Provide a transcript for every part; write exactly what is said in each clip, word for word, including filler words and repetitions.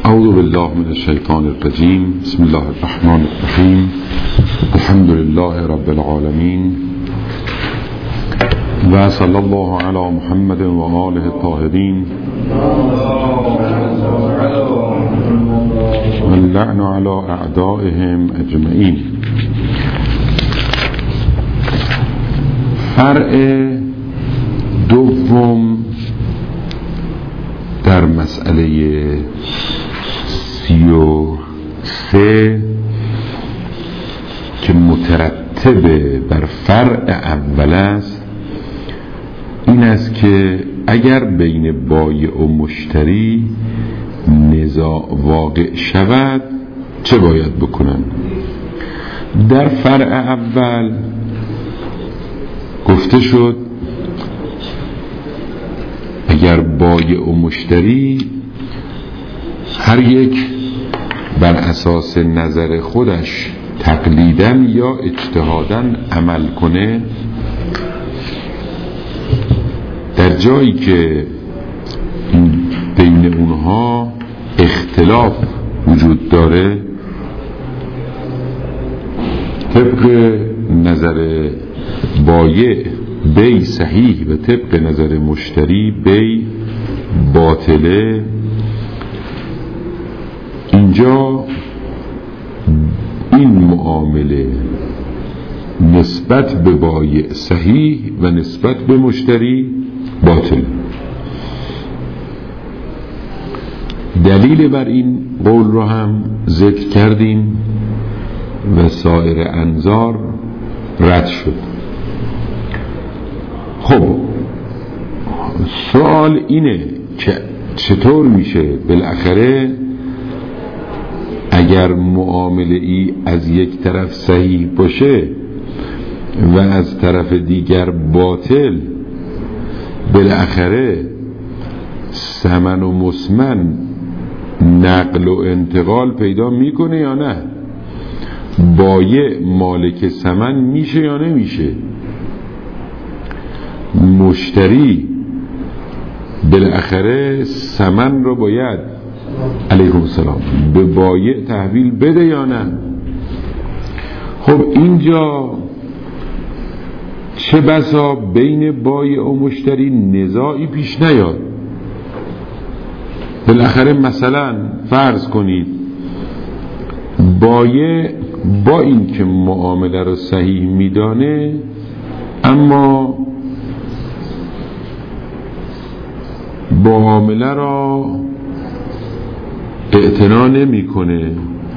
اعوذ بالله من الشیطان الرجیم. بسم الله الرحمن الرحیم. الحمد لله رب العالمین و صلی الله علی محمد و آله الطاهرین و اللعن علی اعدائهم اجمعین. فرع دوم در مسئله سی و سه که مترتب بر فرع اول است این است که اگر بین بایع و مشتری نزاع واقع شود چه باید بکنن؟ در فرع اول گفته شد اگر بایع و مشتری هر یک بر اساس نظر خودش تقلیداً یا اجتهاداً عمل کنه، در جایی که بین اونها اختلاف وجود داره طبق نظر بایع بی صحیح و طبق نظر مشتری بی باطله، اینجا این معامله نسبت به بایع صحیح و نسبت به مشتری باطل. دلیل بر این قول رو هم ذکر کردیم و سایر انظار رد شد. خب سوال اینه که چطور میشه بالاخره اگر معامله ای از یک طرف صحیح باشه و از طرف دیگر باطل، بالاخره ثمن و مسمن نقل و انتقال پیدا میکنه یا نه؟ بایع مالک ثمن میشه یا نمیشه؟ مشتری بالاخره ثمن رو باید علیکم السلام به بایع تحویل بده یا نه؟ خب اینجا چه بسا بین بایع و مشتری نزاعی پیش نیاد. بالاخره مثلا فرض کنید بایع با این که معامله رو صحیح میدانه اما معامله را اعتنا نمی کنه،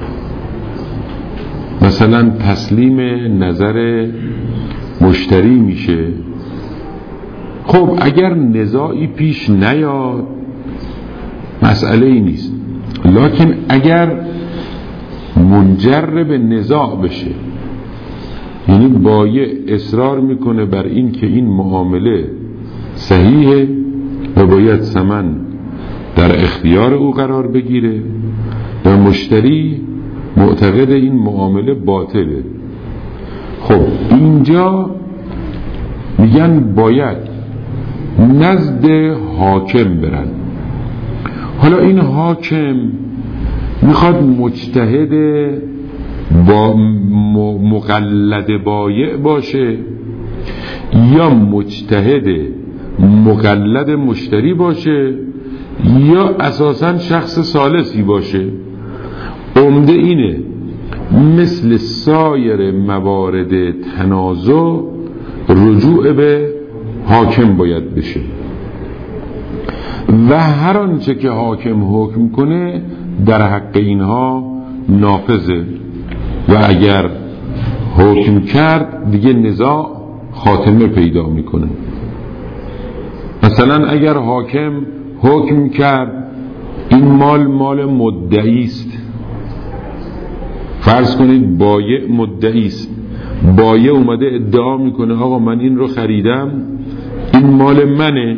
مثلا تسلیم نظر مشتری میشه. خب اگر نزاعی پیش نیاد مسئله ای نیست، لکن اگر منجر به نزاع بشه، یعنی بایع اصرار میکنه بر این که این معامله صحیحه و باید ثمن در اختیار او قرار بگیره و مشتری معتقد این معامله باطله، خب اینجا میگن باید نزد حاکم برن. حالا این حاکم میخواد مجتهد با مقلد بایع باشه یا مجتهد مقلد مشتری باشه یا اساساً شخص ثالثی باشه. عمده اینه مثل سایر موارد تنازع رجوع به حاکم باید بشه و هر آنچه که حاکم حکم کنه در حق اینها نافذه و اگر حکم کرد دیگه نزاع خاتمه پیدا میکنه. مثلا اگر حاکم حکم کرد این مال مال مدعی است، فرض کنید بایع مدعی است، بایع اومده ادعا میکنه آقا من این رو خریدم این مال منه،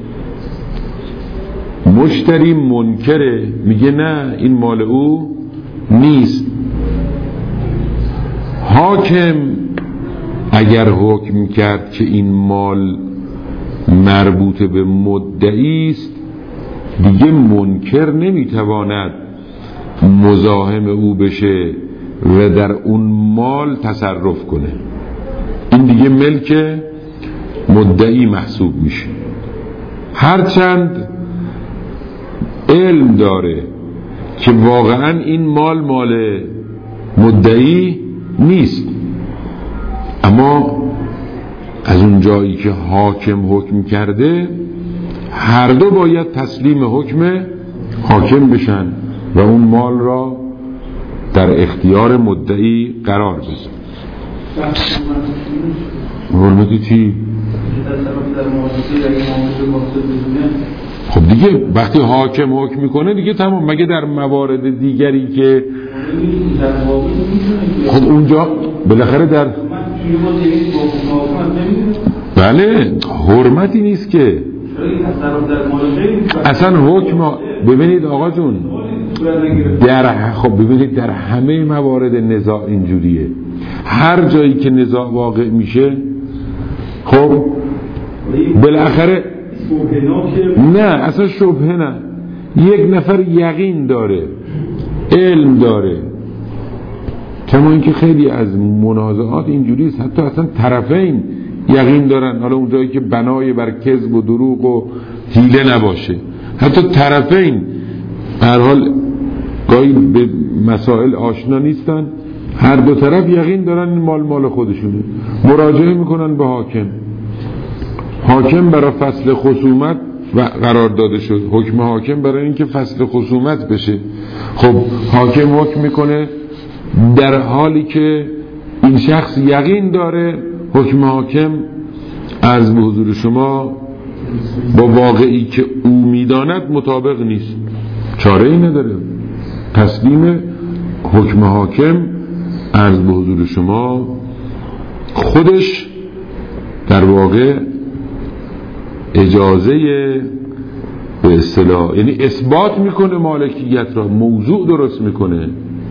مشتری منکره میگه نه این مال او نیست. حاکم اگر حکم کرد که این مال مربوط به مدعی است دیگه منکر نمیتواند مزاحم او بشه و در اون مال تصرف کنه. این دیگه ملک مدعی محسوب میشه، هرچند علم داره که واقعا این مال مال مدعی نیست، اما از اون جایی که حاکم حکم کرده هر دو باید تسلیم حکم حاکم بشن و اون مال را در اختیار مدعی قرار بده. حرمتی چی؟ خب دیگه وقتی حاکم حکم میکنه دیگه تمام. مگه در موارد دیگری که خب اونجا بالاخره در بله حرمتی نیست که اصلا حکم. ببینید آقا جون، در خب ببینید در همه موارد نزاع اینجوریه، هر جایی که نزاع واقع میشه خب بالاخره نه اصلا شبهه نه، یک نفر یقین داره، علم داره، کما اینکه خیلی از منازعات اینجوری است حتی اصلا طرفین یقین دارن، حالا اون جایی که بنای بر کذب و دروغ و حیله نباشه، حتی طرفین هر حال گاهی به مسائل آشنا نیستن، هر دو طرف یقین دارن این مال مال خودشونه، مراجعه میکنن به حاکم، حاکم برای فصل خصومت و قرار داده شد، حکم حاکم برای اینکه فصل خصومت بشه. خب حاکم حکم میکنه در حالی که این شخص یقین داره حکم حاکم از به حضور شما با واقعی که او میداند مطابق نیست، چاره ای نداره، تسلیم حکم حاکم از به حضور شما خودش در واقع اجازه به اصطلاح یعنی اثبات میکنه مالکیت را، موضوع درست میکنه،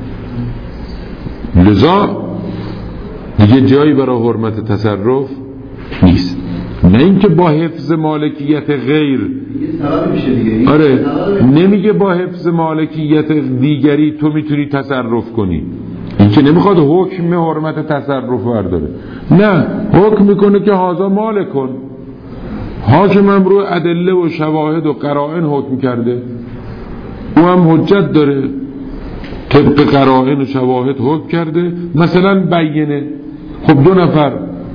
لذا دیگه جایی برای حرمت تصرف نیست. نه اینکه با حفظ مالکیت غیر، آره نمیگه با حفظ مالکیت دیگری تو میتونی تصرف کنی، این که نمیخواد حکم حرمت تصرف برداره، نه حکم میکنه که هذا مال کن. حاکم هم روی ادله و شواهد و قرائن حکم کرده، او هم حجت داره، طبق قرائن و شواهد حکم کرده. مثلا بینه، خب دو نفر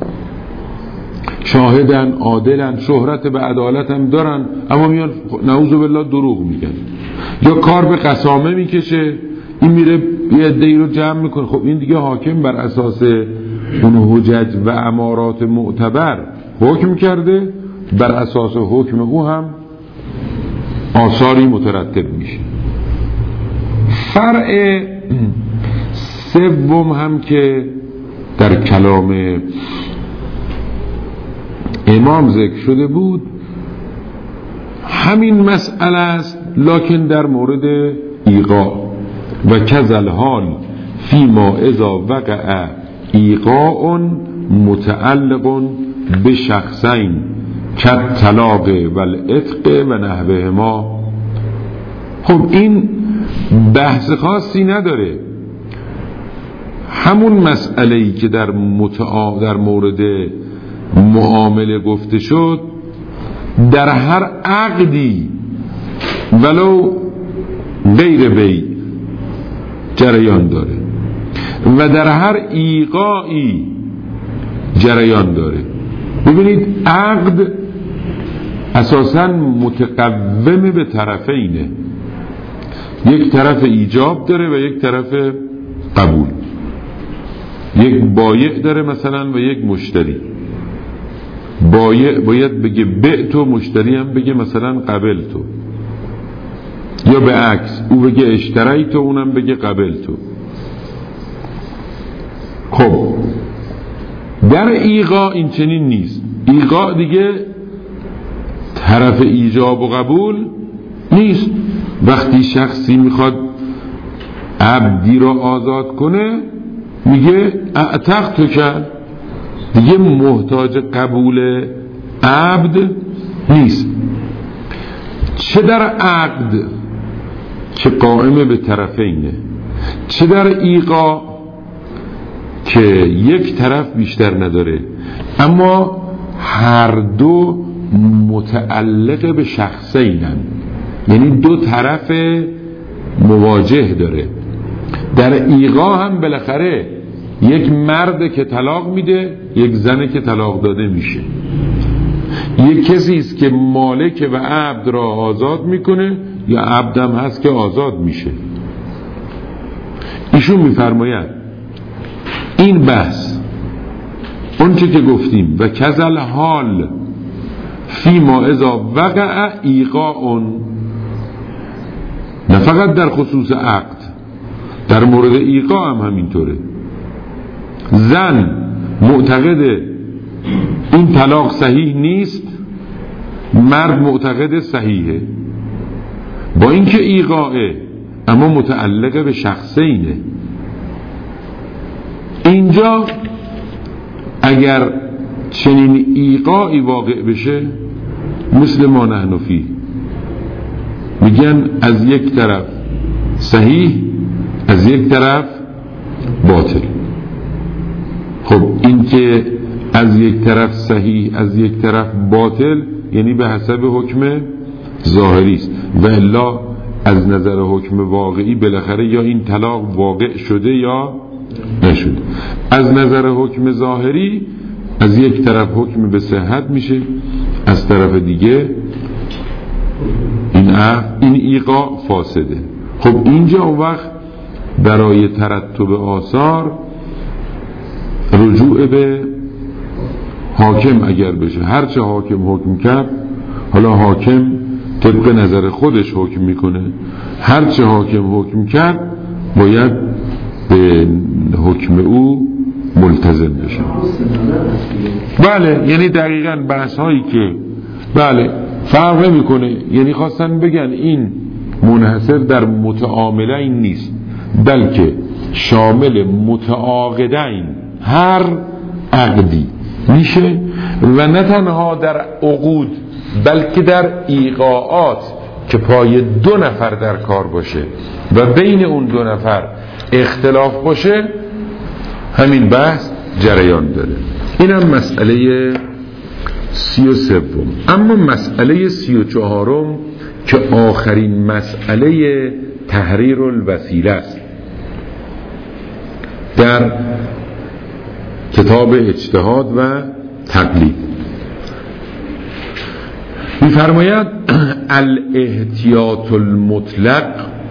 شاهدن، عادلن، شهرت به عدالت هم دارن، اما میان نعوذ بالله دروغ میگن، یا کار به قسامه میکشه، این میره یه عده‌ای رو جمع میکنه. خب این دیگه حاکم بر اساس اون حجج و امارات معتبر حکم کرده، بر اساس حکم او هم آثاری مترتب میشه. فرع سوم هم که در کلام امام ذکر شده بود همین مسئله است، لکن در مورد ایقاع و کذل حال فی ما اذا وقع ایقاع متعلق به شخصین کت طلاق و العتق و نحوه ما. خب این بحث خاصی نداره، همون مسئله‌ای که در متعا در مورد معامله گفته شد در هر عقدی ولو غیر بیع جریان داره و در هر ایقاعی جریان داره. ببینید عقد اساساً متقوم به طرفینه، یک طرف ایجاب داره و یک طرف قبول، یک بایع داره مثلا و یک مشتری. بایع باید بگه بعت و مشتری هم بگه مثلا قبل تو، یا به عکس او بگه اشتری تو اونم بگه قبل تو. خب در ایقاع این چنین نیست، ایقاع دیگه طرف ایجاب و قبول نیست. وقتی شخصی میخواد عبدی را آزاد کنه میگه اعتق تو کرد، دیگه محتاج قبول عبد نیست. چه در عقد که قائم به طرفینه، چه در ایقاع که یک طرف بیشتر نداره اما هر دو متعلق به شخصینن، یعنی دو طرف مواجه داره. در ایقاع هم بالاخره یک مرد که طلاق میده، یک زن که طلاق داده میشه، یک کسی است که مالک و عبد را آزاد میکنه یا عبدم هست که آزاد میشه. ایشون میفرماید این بحث اون چه که گفتیم و کذل حال فی ما اذا وقع ایقاع، نه فقط در خصوص عقد، در مورد ایقاع هم همینطوره. زن معتقد این طلاق صحیح نیست، مرد معتقد صحیحه، با اینکه ایقاعه اما متعلق به شخصینه. اینجا اگر چنین ایقاعی واقع بشه مثل ما نحن فی، میگن از یک طرف صحیح از یک طرف باطل. خب این که از یک طرف صحیح از یک طرف باطل یعنی به حسب حکم ظاهری است، و الا از نظر حکم واقعی بالاخره یا این طلاق واقع شده یا نشده. از نظر حکم ظاهری از یک طرف حکم به صحت میشه، از طرف دیگه این این ایقاع فاسده. خب اینجا اون وقت برای ترتب آثار رجوع به حاکم اگر بشه، هرچه حاکم حکم کرد، حالا حاکم طبق نظر خودش حکم میکنه، هرچه حاکم حکم کرد باید به حکم او ملتزم بشه. بله، یعنی دقیقاً بحث هایی که بله فرق نمیکنه، یعنی خواستن بگن این منحصر در متعاملین نیست بلکه شامل متعاقدین هر عقدی میشه، و نه تنها در عقود بلکه در ایقاعات که پای دو نفر در کار باشه و بین اون دو نفر اختلاف باشه همین بحث جریان داره. اینم مسئله سی و سوم. اما مسئله سی و چهارم که آخرین مسئله تحریر الوسیله است در کتاب اجتهاد و تقلید، می‌فرماید الاحتیاط المطلق.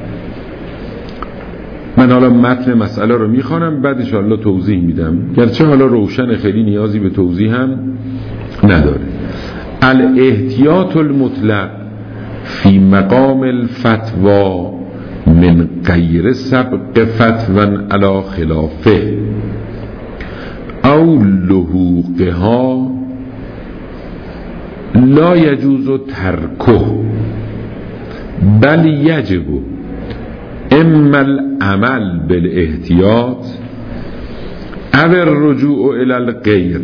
من حالا متن مسئله رو میخوانم بعد ان شاءالله توضیح میدم، گرچه حالا روشن خیلی نیازی به توضیح هم نداره. الاحتیاط المطلق فی مقام الفتوا من غیر سبق فتوا علی خلافه او لحوقها لا یجوز ترکه بل یجب اما العمل بالاحتیاط او الرجوع الى الغیر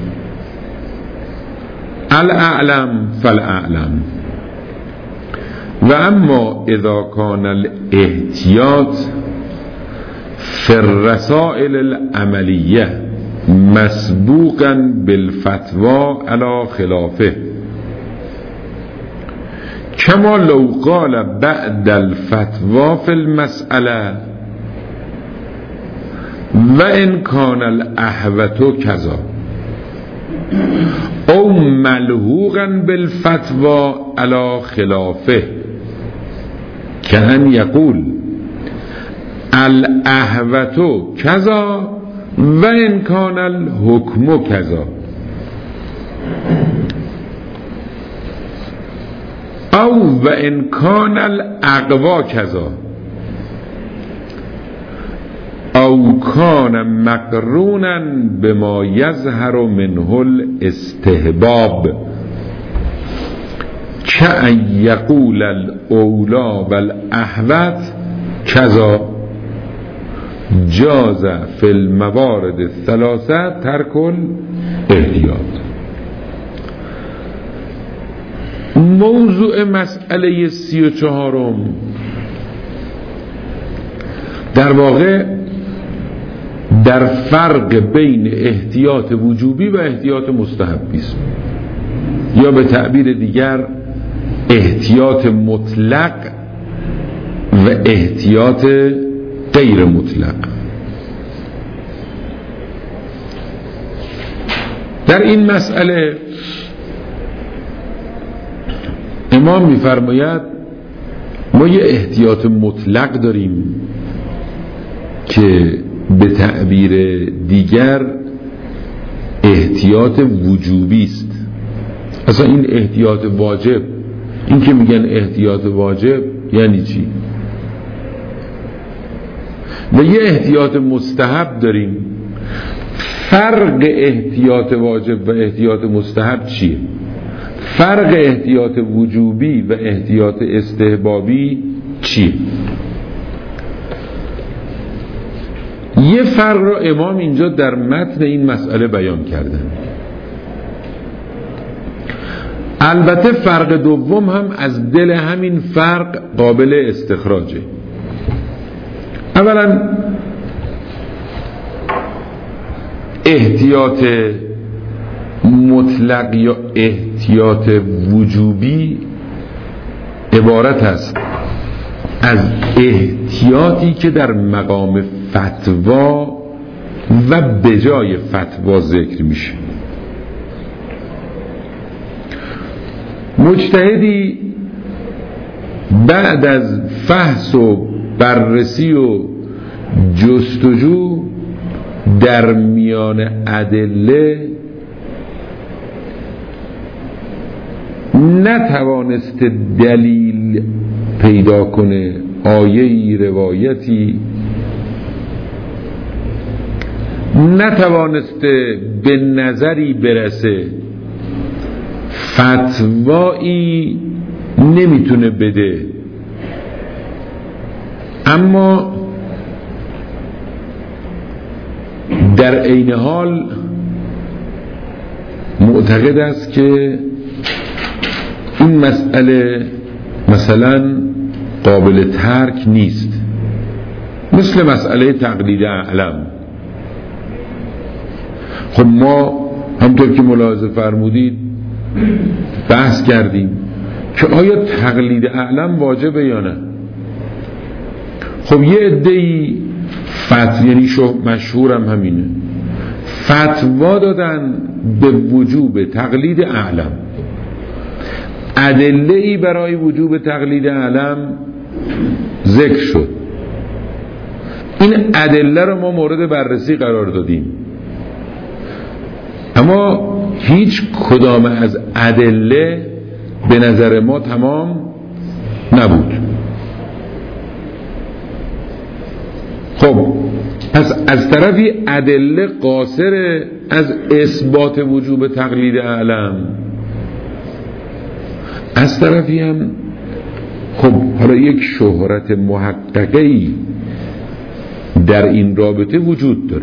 الاعلم فالاعلم. و اما اذا كان الاحتیاط في الرسائل العملیه مسبوقا بالفتوى على خلافه كما لو قال بعد الفتوى في المسألة وإن كان الأحوة كذا او ملحوقا بالفتوى على خلافه كأن يقول الأحوة كذا وإن كان الحكم كذا او وإن كان الأقوى كذا او كان مقرونا بما يظهر منه الاستحباب كأن يقول الأولى والأحوط كذا جاز فی الموارد الثلاثه ترک الاحتیاط. موضوع مسئله سی و چهارم در واقع در فرق بین احتیاط وجوبی و احتیاط مستحبی است، یا به تعبیر دیگر احتیاط مطلق و احتیاط غیر مطلق. در این مسئله امام می‌فرماید ما یه احتیاط مطلق داریم که به تعبیر دیگر احتیاط وجوبی است. اصلا این احتیاط واجب، این که میگن احتیاط واجب یعنی چی؟ و یه احتیاط مستحب داریم. فرق احتیاط واجب و احتیاط مستحب چیه؟ فرق احتیاط وجوبی و احتیاط استحبابی چیه؟ یه فرق را امام اینجا در متن این مسئله بیان کردن. البته فرق دوم هم از دل همین فرق قابل استخراجه. اولا احتیاط مطلق یا احتیاط وجوبی عبارت است از احتیاطی که در مقام فتوا و به جای فتوا ذکر میشه. مجتهدی بعد از فحص و بررسی و جستجو در میان ادله نتوانسته دلیل پیدا کنه، آیه‌ای، روایتی، نتوانسته به نظری برسه، فتوایی نمیتونه بده، اما در عین حال معتقد است که این مسئله مثلا قابل ترک نیست، مثل مسئله تقلید اعلم. خب ما همطور که ملاحظه فرمودید بحث کردیم که آیا تقلید اعلم واجبه یا نه. خب یه عده‌ای فتوا، یعنی مشهورم همینه، فتوا دادن به وجوب تقلید اعلم. ادله‌ای برای وجوب تقلید اعلم ذکر شد. این ادله رو ما مورد بررسی قرار دادیم، اما هیچ کدام از ادله به نظر ما تمام نبود. خب پس از طرفی ادله قاصر از اثبات وجوب تقلید اعلم، از طرفی هم خب حالا یک شهرت محققه‌ای در این رابطه وجود داره.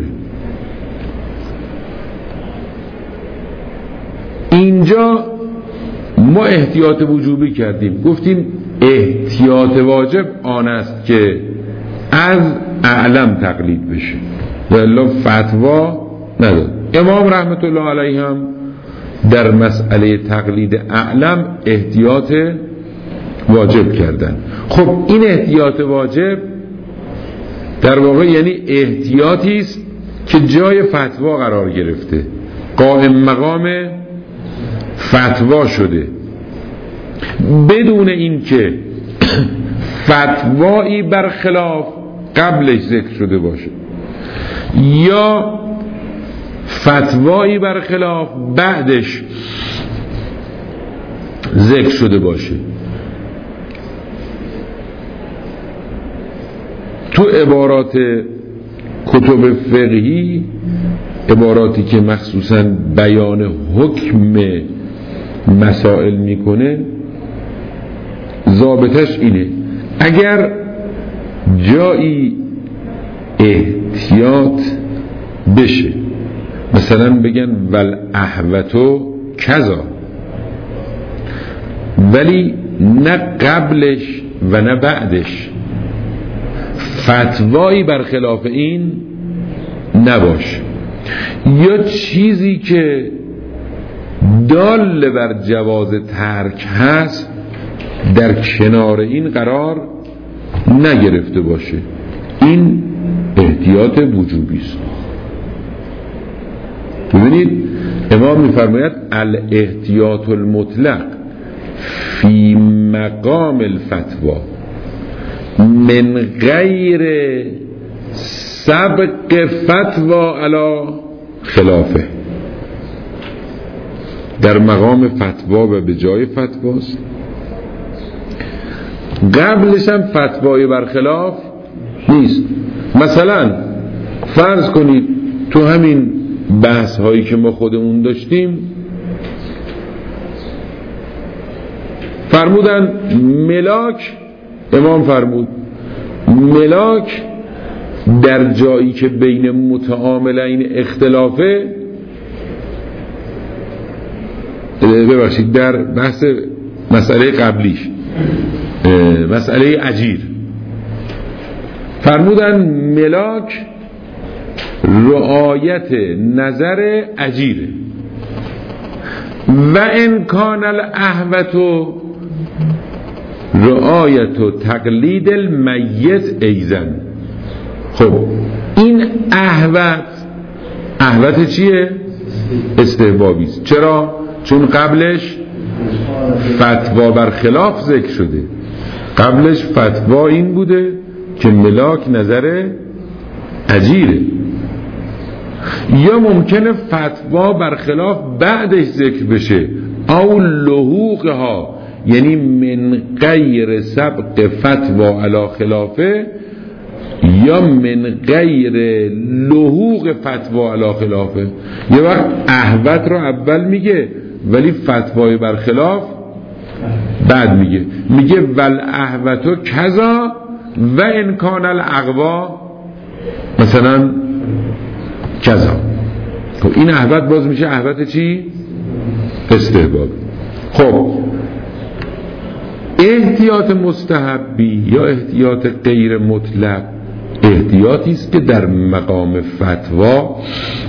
اینجا ما احتیاط وجوبی کردیم، گفتیم احتیاط واجب آن است که از اعلم تقلید بشه، والا فتوا نداد. امام رحمت الله علیه هم در مسئله تقلید اعلم احتیاط واجب کردن. خب این احتیاط واجب در واقع یعنی احتیاطی است که جای فتوا قرار گرفته، قائم مقام فتوا شده، بدون اینکه فتوایی برخلاف قبلش ذکر شده باشه یا فتوایی برخلاف بعدش ذکر شده باشه. تو عبارات کتب فقهی، عباراتی که مخصوصاً بیان حکم مسائل میکنه، ضابطش اینه اگر جایی احتیاط بشه، مثلا بگن ول احوتو کذا، ولی نه قبلش و نه بعدش فتوایی برخلاف این نباشه، یا چیزی که دال بر جواز ترک هست در کنار این قرار نگرفته باشه. این احتیاط وجوبی است. ببینید امام میفرماید الاحتیاط المطلق فی مقام الفتوا من غیر سبق فتوا علی خلافه. در مقام فتوا و به جای فتواست، قبلش هم فتوای برخلاف نیست. مثلا فرض کنید تو همین بحث هایی که ما خودمون داشتیم فرمودن ملاک، امام فرمود ملاک در جایی که بین متعاملین اختلافه، ببخشید در بحث مسئله قبلیش مسئله اجیر فرمودن ملاک رعایت نظر اجیره و امکان الاهوت رعایت و تقلید المیت ایزن. خب این اهوت اهوت چیه؟ استحبابی است. چرا؟ چون قبلش فتوا بر خلاف ذکر شده. قبلش فتوا این بوده که ملاک نظر اجیره، یا ممکنه فتوا برخلاف بعدش ذکر بشه او لحوقها، یعنی من غیر سبق فتوا علی خلافه یا من غیر لحوق فتوا علی خلافه. یه وقت احوت رو اول میگه ولی فتوای برخلاف بعد میگه میگه ول احوتو کذا و انکان الاقوا مثلا کذا. خب این احوت باز میشه احوت چی؟ استحباب. خب احتیاط مستحبی یا احتیاط غیر مطلق احتیاطی است که در مقام فتوا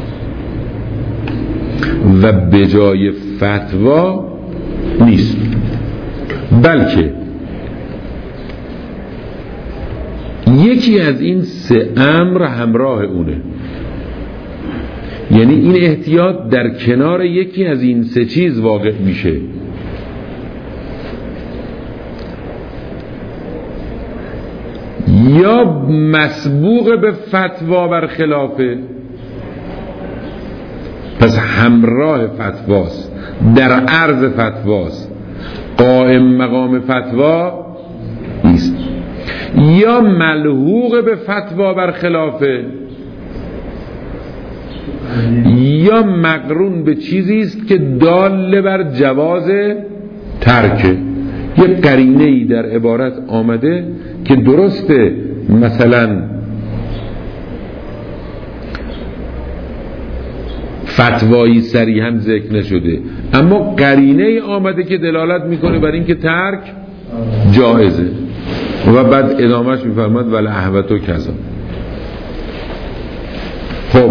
و به جای فتوا نیست، بلکه یکی از این سه امر همراه اونه. یعنی این احتیاط در کنار یکی از این سه چیز واقع میشه. یا مسبوق به فتوا برخلافه، پس همراه فتواست، در عرض فتواست، قائم مقام فتوا نیست. یا ملحوق به فتوا برخلافه، یا مقرون به چیزی است که دال بر جواز ترکه. یه قرینه ای در عبارت آمده که درسته مثلا فتوایی صریحاً ذکر نشده، اما قرینه ای آمده که دلالت میکنه بر این که ترک جایزه. و بعد ادامهش میفرماد ولی احوتو کذا. خب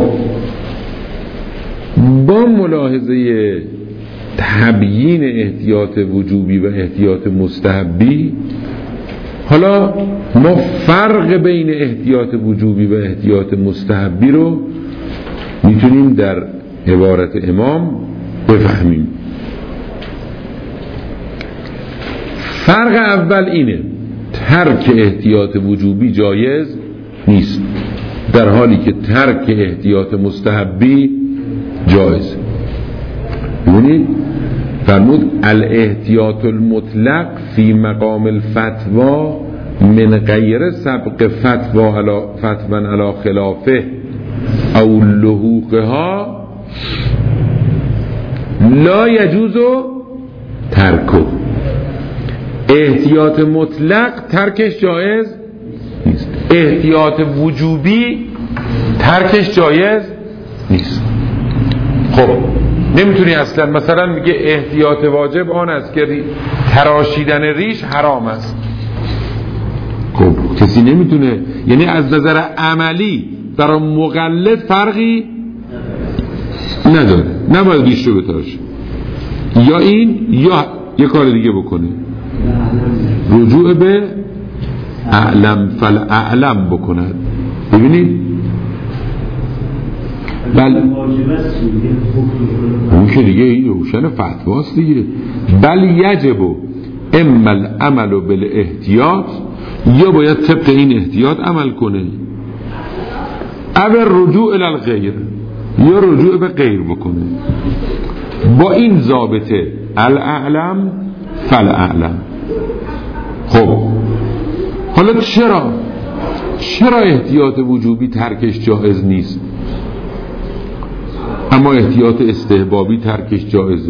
با ملاحظه تبیین احتیاط وجوبی و احتیاط مستحبی، حالا ما فرق بین احتیاط وجوبی و احتیاط مستحبی رو میتونیم در عبارت امام بفهمیم. فرق اول اینه ترک احتیاط وجوبی جایز نیست، در حالی که ترک احتیاط مستحبی جایز. ببینید فرمود الاحتیاط المطلق فی مقام الفتوا من غیر سبق فتوا علی فتوا علی خلافه او لحوقها لا یجوز ترکه. احتیاط مطلق ترکش جایز نیست، احتیاط وجوبی ترکش جایز نیست. خب نمیتونی اصلا مثلا میگه احتیاط واجب آن است که تراشیدن ریش حرام است. خب کسی نمیتونه، یعنی از نظر عملی برای مقلد فرقی نداره، نباید ریش رو بتراشه، یا این یا یه کار دیگه بکنه، رجوع به اعلم فالاعلم بکند. ببینید بل اون که دیگه این روشن فتواست دیگه. بل یجب اما العمل بالاحتیاط، یا باید طبق این احتیاط عمل کنه، او رجوع الی الغیر، یا رجوع به غیر بکنه با این ضابطه الاعلم فالاعلم. خب حالا چرا چرا احتیاط وجوبی ترکش جایز نیست اما احتیاط استحبابی ترکش جایزه؟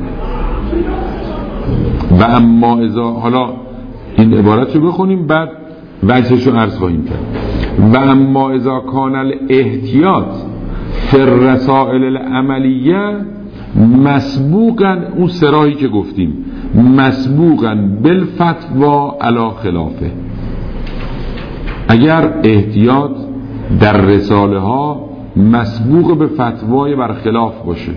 و اما اذا، حالا این عبارت رو بخونیم بعد وجهش رو عرض خواهیم کرد. و اما اذا کان الاحتیاط فی الرسائل العملیه مسبوقا، اون سراحی که گفتیم، مسبوقا بالفتوا علی خلافه، اگر احتیاط در رساله ها مسبوق به فتوای برخلاف باشه،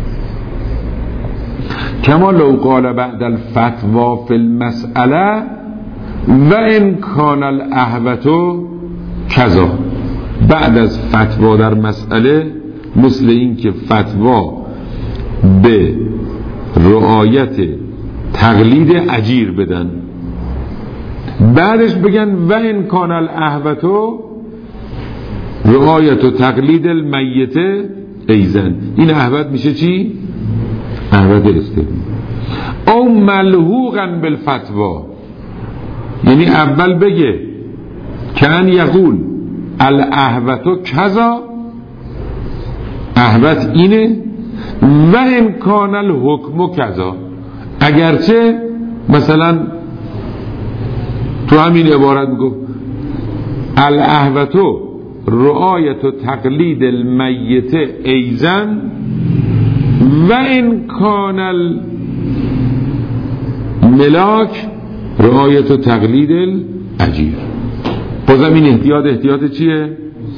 کما لو قال بعد الفتوا فی المسئله و ان کان الاحوط کذا، بعد از فتوا در مسئله مثل این که فتوا به رعایت تقلید اجیر بدن، بعدش بگن و ان کان الاحوط رعایت و تقلید المیت ایزن. این احوط میشه چی؟ احوط استحباب. او ملحوقا بالفتوا، یعنی اول بگه کان یقول الاحوط کذا، احوط اینه، و ان کان الحکم کذا، اگرچه مثلا تو همین عبارت میگفت الاحوط رعایت و تقلید المیت ایزن و ان کان الملاک رعایت و تقلید الاجیر. بازم این احتیاط احتیاط چیه؟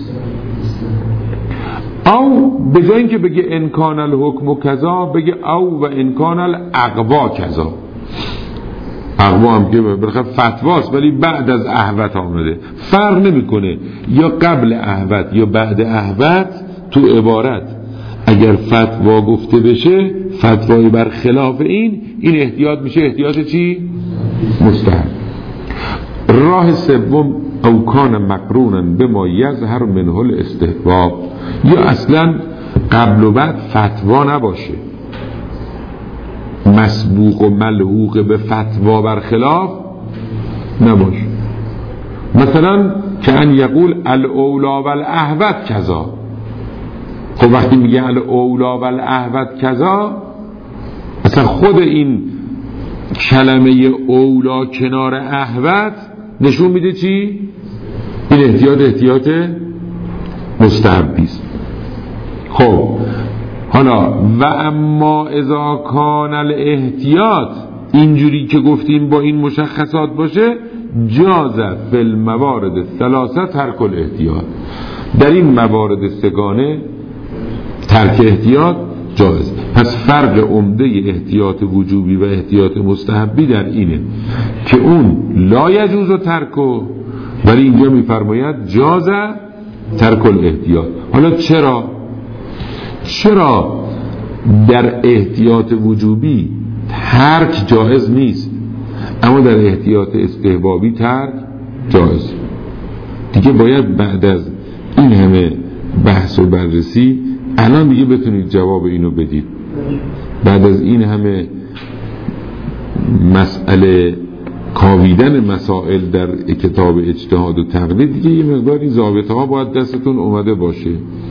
او به جای اینکه بگه ان کان الحکم کذا بگه او و ان کان الاقوا کذا. اقوا هم که برخلاف فتواست ولی بعد از احوط آمده، فرق نمیکنه یا قبل احوط یا بعد احوط. تو عبارت اگر فتوا گفته بشه، فتوای برخلاف این، این احتیاط میشه احتیاط چی؟ مستحب. راه سوم او کان مقرونا بما یظهر منه الاستحباب، یا اصلا قبل و بعد فتوا نباشه، مسبوق و ملحوق به فتوا برخلاف نباشه. مثلا که ان یقول الاولا والاحوط کذا، خب وقتی میگه الاولا والاحوط کذا، اصلا خود این کلمه اولا کنار احوط نشون میده چی؟ این احتیاط احتیاط مستحبی است. خب حالا و اما اذا کان الاحتیاط، اینجوری که گفتیم با این مشخصات باشه، جازه فی الموارد ثلاثه ترک الاحتیاط، در این موارد سگانه ترک احتیاط جایز. پس فرق عمده احتیاط وجوبی و احتیاط مستحبی در اینه که اون لا یجوز و ترکو، ولی اینجا میفرماید جازه ترک الاحتیاط. حالا چرا؟ چرا در احتیاط وجوبی ترک جایز نیست اما در احتیاط استحبابی ترک جایز؟ دیگه باید بعد از این همه بحث و بررسی الان دیگه بتونید جواب اینو بدید. بعد از این همه مسئله کاویدن مسائل در کتاب اجتهاد و تقلید، دیگه یه مقداری ضابطه ها باید دستتون اومده باشه.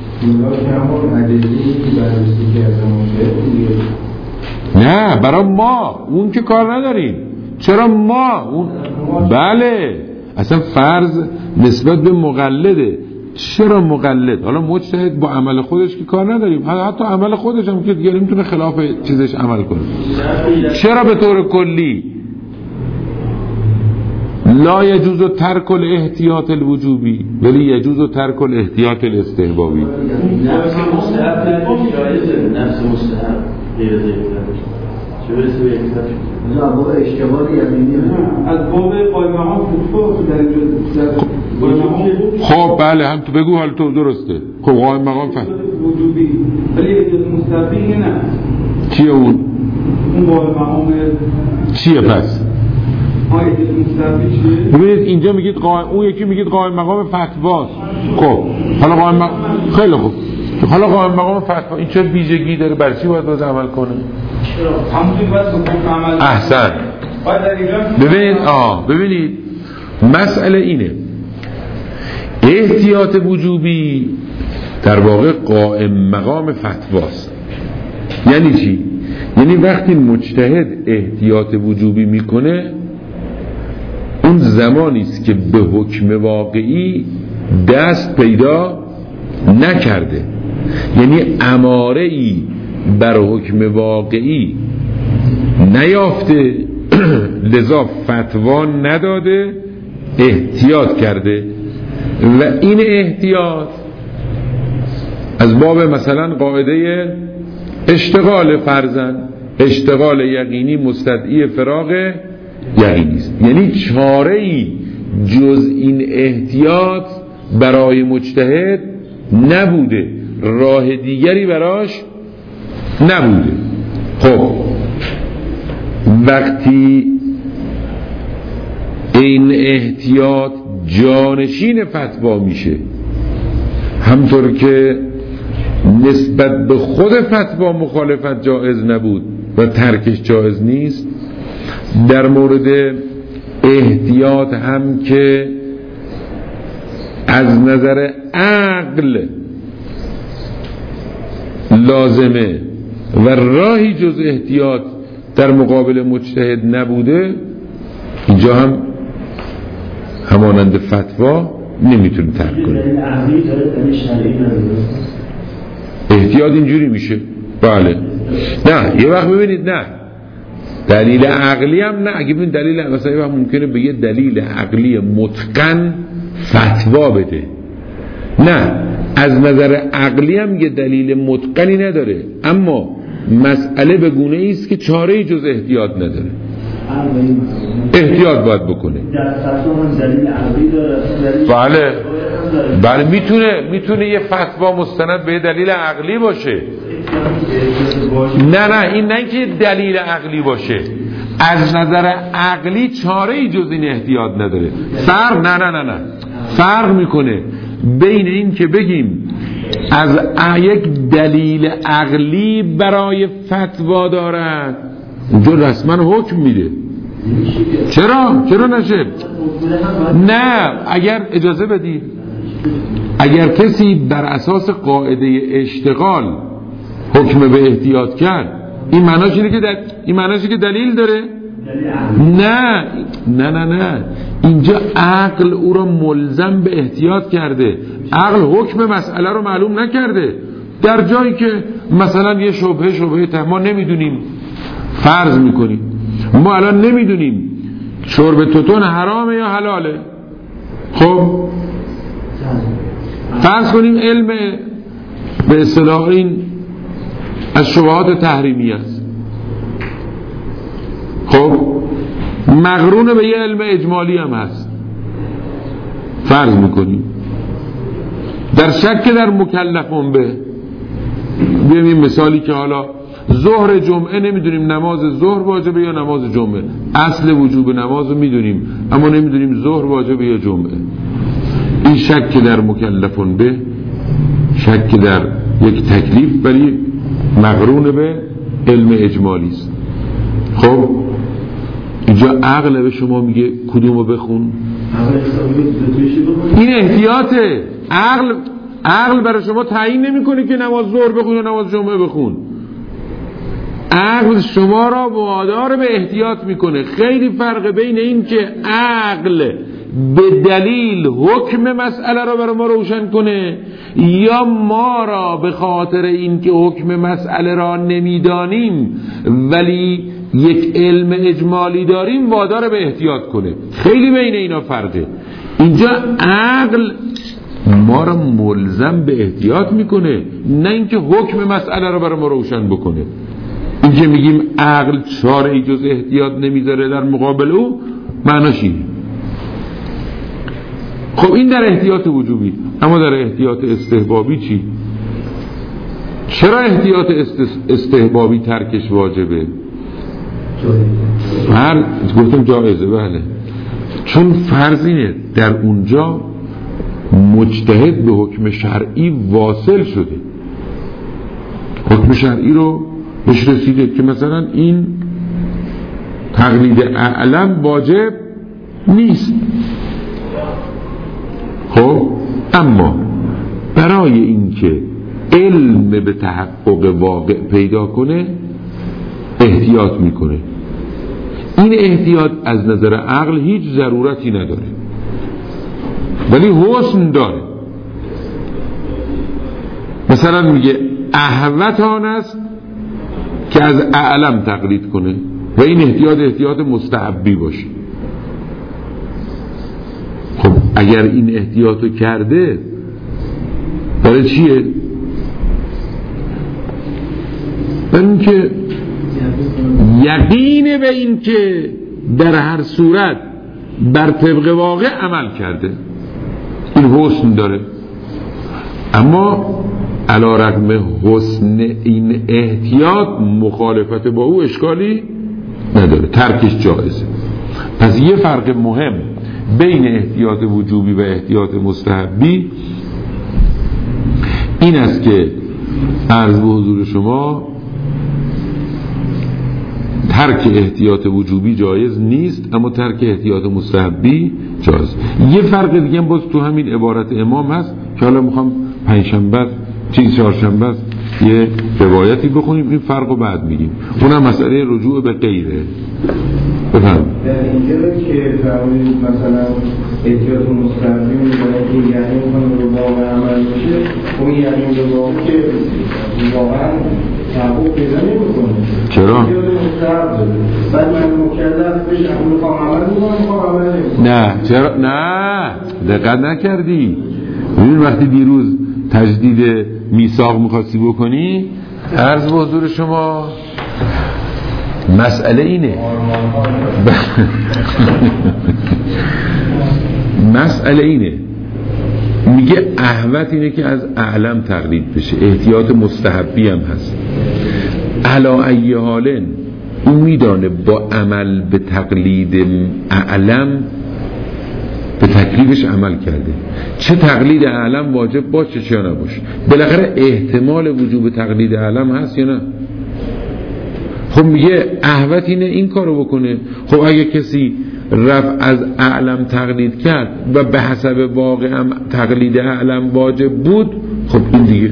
نه برای ما اون که کار نداریم. چرا ما اون؟ بله اصلا فرض نسبت به مقلده. چرا مقلد؟ حالا مجتهد با عمل خودش که کار نداریم، حتی عمل خودش هم که دیگه نمیتونه خلاف چیزش عمل کنه. چرا به طور کلی لا یجوز ترک الاحتیاط الوجوبی ولی یجوز ترک الاحتیاط الاستحبابی. نفس مستحب جایزه، نفس مستحب غیر ذکر چه برسه به احتیاط؟ نه باب اشتباه یقینی از باب قائمه‌ها فتوا در خب بله هم تو بگو حال تو درسته. خب قائم مقام فهم وجوبی ولی یجوز مستحبی نه. چیه اون؟ اون قائم مقام چیه پس؟ ببینید اینجا میگید قائم، اون یکی میگید قائم مقام فتواست. خب حالا قائم مقام خیلی خوب، حالا قائم مقام فتوا این چه ویژگی داره؟ برای چی باید باز عمل کنه؟ احسن. ببینید آه ببینید مسئله اینه، احتیاط وجوبی در واقع قائم مقام فتواست. یعنی چی؟ یعنی وقتی مجتهد احتیاط وجوبی میکنه اون زمانی است که به حکم واقعی دست پیدا نکرده، یعنی اماره ای بر حکم واقعی نیافته لذا فتوا نداده، احتیاط کرده و این احتیاط از باب مثلا قاعده اشتغال فرزن، اشتغال یقینی مستدعی فراغ یقینی است، یعنی چاره ای جز این احتیاط برای مجتهد نبوده، راه دیگری براش نبوده. خب وقتی این احتیاط جانشین فتوا میشه، همطور که نسبت به خود فتوا مخالفت جایز نبود و ترکش جایز نیست، در مورد احتیاط هم که از نظر عقل لازمه و راهی جز احتیاط در مقابل مجتهد نبوده، اینجا هم همانند فتوا نمیتونه ترک کنه. احتیاط اینجوری میشه. بله نه یه وقت ببینید نه دلیل عقلی هم نه، اگه ببین دلیل مثلا یه وقت ممکنه به یه دلیل عقلی متقن فتوا بده، نه از نظر عقلی هم یه دلیل متقنی نداره اما مسئله به گونه ایست که چاره‌ای جز احتیاط نداره، احتیاط باید بکنه. بله بله میتونه میتونه یه فتوا مستند به دلیل عقلی باشه. نه نه این نه که دلیل عقلی باشه، از نظر عقلی چاره‌ای جز این احتیاط نداره. فرق نه نه نه نه فرق میکنه بین این که بگیم از یک دلیل عقلی برای فتوا دارد اونجا رسما حکم میده. چرا؟ چرا نشه؟ نه اگر اجازه بدید، اگر کسی بر اساس قاعده اشتغال حکم به احتیاط کرد این معناش اینه که دل... این معناشه که دلیل داره؟ نه نه نه نه اینجا عقل او را ملزم به احتیاط کرده، عقل حکم مسئله رو معلوم نکرده. در جایی که مثلا یه شبهه شبهه ما نمیدونیم، فرض میکنیم ما الان نمیدونیم شرب توتون حرامه یا حلاله، خب فرض کنیم علم به اصطلاح این از شبهات تحریمی است، خب مقرون به یه علم اجمالی هم هست، فرض میکنیم در شک در مکلفون به بیایم این مثالی که حالا ظهر جمعه نمیدونیم نماز ظهر واجبه یا نماز جمعه، اصل وجوب نماز رو میدونیم اما نمیدونیم ظهر واجبه یا جمعه، این شک در مکلفون به شک در یک تکلیف ولی مقرون به علم اجمالی است. خب اینجا عقل به شما میگه کدومو بخون؟ این احتیاطه. عقل عقل برای شما تعیین نمیکنه که نماز ظهر بخون یا نماز جمعه بخون، عقل شما را وادار به احتیاط میکنه. خیلی فرق بین این که عقل به دلیل حکم مسئله را برای ما روشن کنه یا ما را به خاطر این که حکم مسئله را نمیدانیم ولی یک علم اجمالی داریم وادار به احتیاط کنه. خیلی بین اینا فرقه. اینجا عقل ما رو ملزم به احتیاط میکنه، نه اینکه حکم مسئله رو برای ما روشن بکنه. این که میگیم عقل چاره جز احتیاط نمیذاره در مقابل او، معناش اینه. خب این در احتیاط وجوبی. اما در احتیاط استحبابی چی؟ چرا احتیاط استحبابی ترکش واجبه؟ هر گفتم جایزه، بله، چون فرض اینه در اونجا مجتهد به حکم شرعی واصل شده، حکم شرعی رو بهش رسیده که مثلا این تقلید اعلم واجب نیست. خب اما برای اینکه علم به تحقق واقع پیدا کنه احتیاط میکنه. این احتیاط از نظر عقل هیچ ضرورتی نداره ولی حسن داره. مثلا میگه احوط آن است که از اعلم تقلید کنه و این احتیاط احتیاط مستحبی باشه. خب اگر این احتیاطو کرده برای چیه؟ برای اینکه یقین به این که در هر صورت بر طبق واقع عمل کرده، این حسن داره. اما علی رغم حسن این احتیاط مخالفت با او اشکالی نداره، ترکش جایزه. پس یه فرق مهم بین احتیاط وجوبی و احتیاط مستحبی این است که عرض به حضور شما ترک احتیاط وجوبی جایز نیست اما ترک احتیاط مستحبی جایز. یه فرق دیگه هم باز تو همین عبارت امام هست که حالا میخوام پنجشنبه چیز چهارشنبه یه روایتی بخونیم، این فرق رو بعد میگیم. اونم مسئله رجوع به غیره. بفهم در اینجا که فرمودید مثلا احتیاط مستحبی میگه که یعنی اون رو واقع عمل میشه، اون یعنی رو واقع که واقعا تحقق پیدا نمیکنه. چرا؟ احتیاط مستحب بعد من مکلف بشم میخوام عمل میکنم میخوام عمل نمیکنم. نه چرا؟ نه دقت نکردی. ببین وقتی دیروز تجدید میثاق میخواستی بکنی، عرض به حضور شما مسئله اینه مسئله اینه میگه احوط اینه که از اعلم تقلید بشه، احتیاط مستحبی هم هست. علا ای حالن اون میدانه با عمل به تقلید اعلم به تکلیفش عمل کرده، چه تقلید اعلم واجب باشه چه نباشه. بالاخره احتمال وجوب تقلید اعلم هست یا نه؟ خب میگه احوط اینه این کارو بکنه. خب اگه کسی رفع از اعلم تقلید کرد و به حسب واقع هم تقلید اعلم واجب بود، خب این دیگه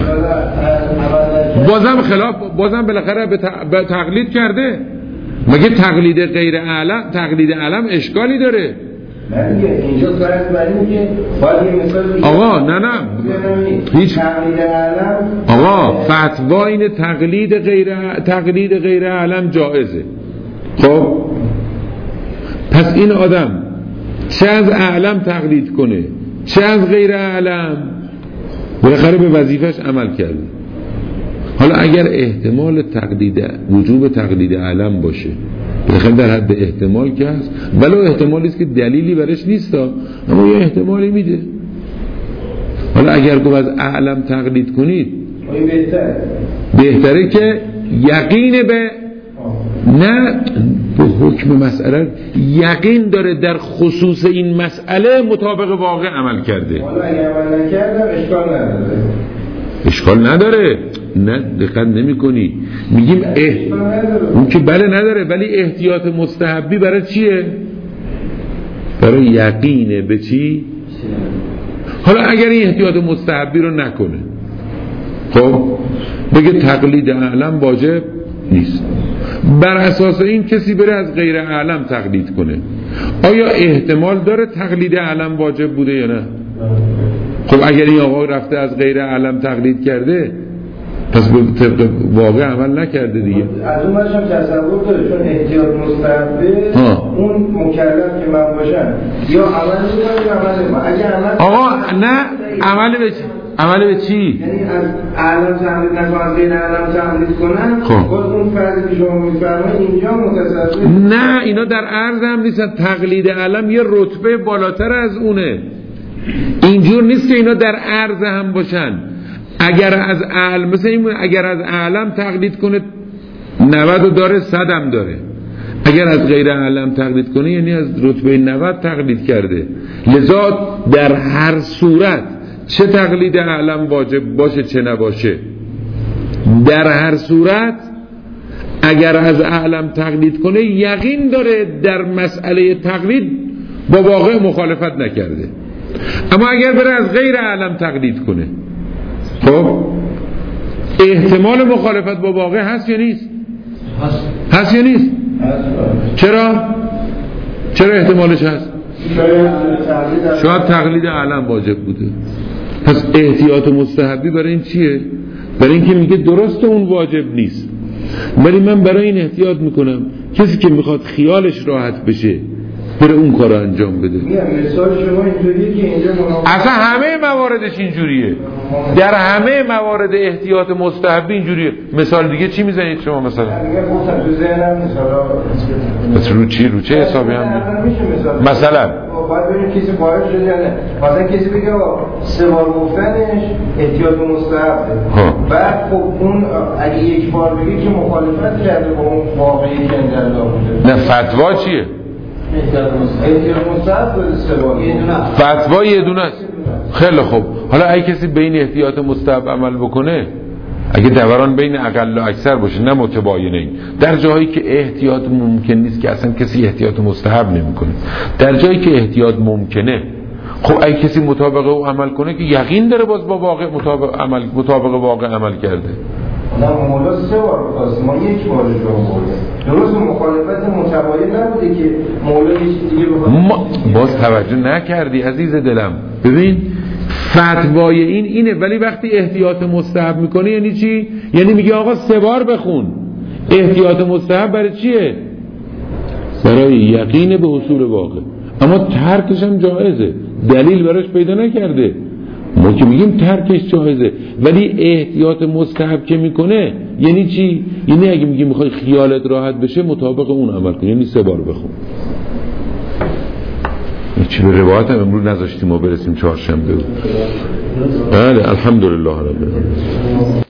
بازم خلاف، بازم بالاخره به تقلید کرده. مگه تقلید غیر اعلم تقلید اعلم اشکالی داره؟ نه دیگه اینجا کارت بریم که باید یه مثال آقا نه نه هیچ تقلید اعلم آقا فتوا این تقلید غیر تقلید غیر اعلم جایزه. خب پس این آدم چه از اعلم تقلید کنه چه از غیر اعلم بالاخره به وظیفش عمل کرده. حالا اگر احتمال تقلید وجوب تقلید اعلم باشه بالاخره در حد احتمال که هست، ولو احتمالی است که دلیلی برش نیست اما یه احتمالی میده. حالا اگر گفت از اعلم تقلید کنید بهتره بهتره که یقین به نه به حکم مسئله یقین داره در خصوص این مسئله مطابق واقع عمل کرده. حالا اگر عمل نکردم اشکال نداره اشکال نداره. نه دقت نمی کنی. میگیم اح... اون که بله نداره، ولی احتیاط مستحبی برای چیه؟ برای یقینه به چی؟ حالا اگر این احتیاط مستحبی رو نکنه خب بگه تقلید اعلم واجب نیست، بر اساس این کسی بره از غیر اعلم تقلید کنه، آیا احتمال داره تقلید اعلم واجب بوده یا نه؟ خب اگر این آقا رفته از غیر اعلم تقلید کرده پس به طبق واقع عمل نکرده دیگه. از اون برشم تصور داره چون احتیاط مستحبه اون مکلف که من باشم یا عمل میکنم یا عمل ما اگه عمل آقا نه عمل به چی؟ عمل به چی؟ یعنی از علم تمرید نکنم از غیر علم تمرید کنم خب باز اون فرضی که شما میفرمایید اینجا متصور نه اینا در عرض هم نیستن. تقلید علم یه رتبه بالاتر از اونه. اینجور نیست که اینا در عرض هم باشن. اگر از علم مثلا این اگر از علم تقلید کنه نود داره صد هم داره. اگر از غیر علم تقلید کنه یعنی از رتبه نود تقلید کرده. لذا در هر صورت چه تقلید علم واجب باشه چه نباشه در هر صورت اگر از علم تقلید کنه یقین داره در مسئله تقلید با واقع مخالفت نکرده. اما اگر بره از غیر علم تقلید کنه خب احتمال مخالفت با واقع هست یا نیست؟ هست هست یا نیست؟ چرا؟ چرا احتمالش هست؟ شاید تقلید علم واجب بوده. پس احتیاط مستحبی برای این چیه؟ برای این که میگه درست اون واجب نیست ولی من برای این احتیاط میکنم کسی که میخواد خیالش راحت بشه بره اون کار رو انجام بده. مثال شما اینجوریه که اینجا اصلا همه مواردش اینجوریه. در همه موارد احتیاط مستحبی اینجوریه. مثال دیگه چی میزنید شما مثلا؟ میگم گفتم تو ذهنم مثلا مثلا رو چی؟ رو چه حسابی هم مثلا باید ببینیم کسی خارج شده یا نه. مثلا کسی بگه سه بار گفتنش احتیاط مستحبه بعد خب اون اگه یک بار بگه که مخالفت کرده با اون واقعی که انجام داده. نه فتوا چیه؟ احتیاط مستحب سه بار یه دونه فتوا یه دونه است. خیلی خوب. حالا اگه کسی بین احتیاط مستحب عمل بکنه اگه دوران بین اقل و اکثر باشه نه متباینه در جایی که احتیاط ممکن نیست که اصلا کسی احتیاط مستحب نمیکنه در جایی که احتیاط ممکنه خب اگه کسی مطابق او عمل کنه که یقین داره باز با واقع مطابق عمل مطابق واقع عمل کرده. نه مولا سه بار خواست ما یک بار جا بوده درست مخالفت متباین نبوده که مولا یه چیز دیگه ما باز توجه نکردی عزیز دلم. ببین فتوای این اینه ولی وقتی احتیاط مستحب میکنه یعنی چی؟ یعنی میگه آقا سه بار بخون. احتیاط مستحب برای چیه؟ برای یقین به حصول واقع. اما ترکش هم جایزه. دلیل براش پیدا نکرده. ما که میگیم ترکش جایزه ولی احتیاط مستحب که میکنه یعنی چی؟ یعنی اگه میگیم میخوای خیالت راحت بشه مطابق اون عمل کن یعنی سه بار بخون. چی به روایت هم امروز نذاشتیم ما برسیم چهارشنبه. بله الحمدلله رب العالمین.